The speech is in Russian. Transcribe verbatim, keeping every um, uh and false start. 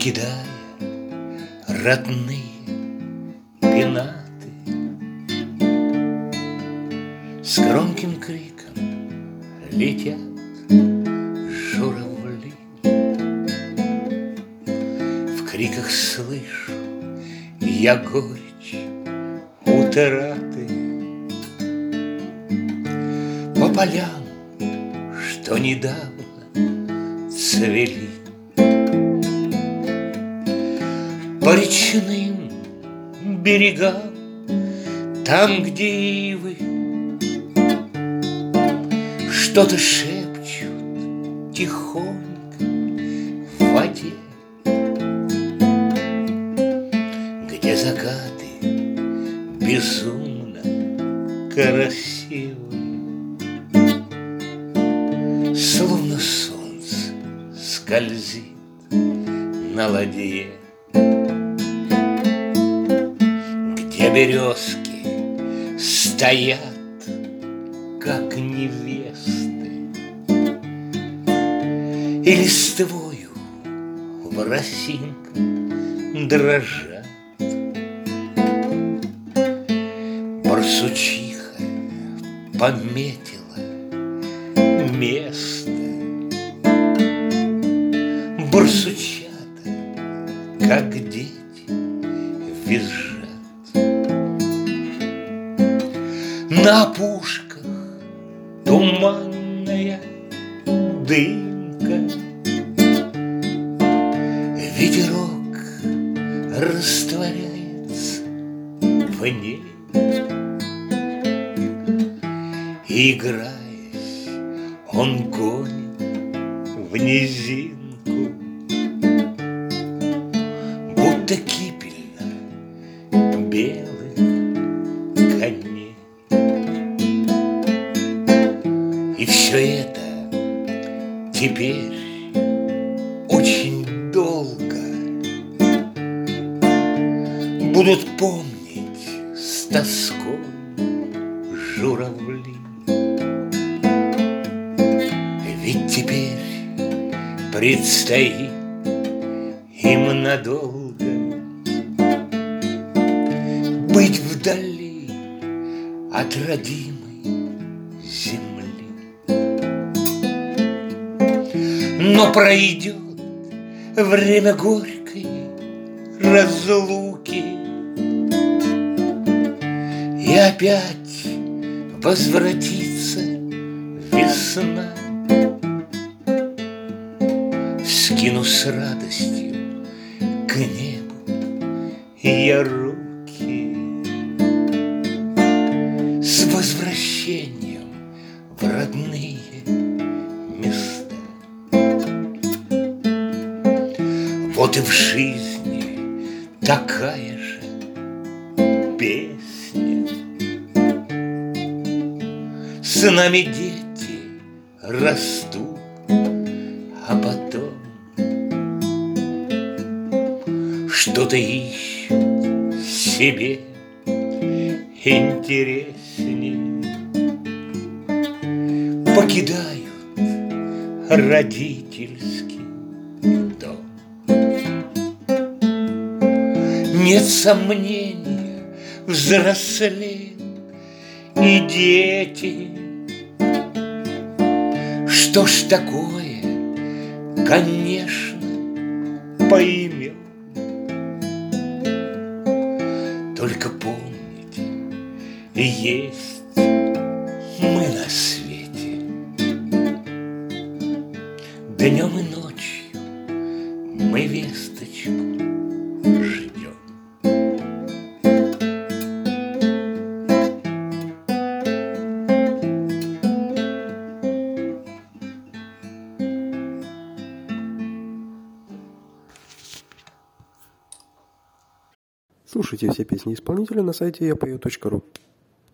покидая родные пенаты, с громким криком летят журавли. В криках слышу я горечь утраты. По полям, что недавно цвели, по речным берегам, там, где ивы что-то шепчут тихонько в воде, где закаты безумно красивы, словно солнце скользит на ладье, где березки стоят, как невесты, и листвою в росинках дрожат. Барсучиха пометила место, барсучата, как дети, визжат. На опушках туманная дымка, ветерок растворяется в ней, и, играясь, он гонит в низинку, будто кипельно белых коней. И все это теперь очень долго будут помнить с тоской журавли. Ведь теперь предстоит им надолго быть вдали от родимой земли. Но пройдет время горькой разлуки, и опять возвратится весна. Вскину с радостью к небу я руки, с возвращением в родные места. Вот и в жизни такая же песня. С нами дети растут, а потом что-то ищут себе интересней, покидают родительский дом. Нет сомнения, взрослеют и дети. Что ж такое, конечно, поймем. Только помните, есть мы на свете. Днем и ночью мы весточку ждем. Слушайте все песни исполнителя на сайте я пою точка ру.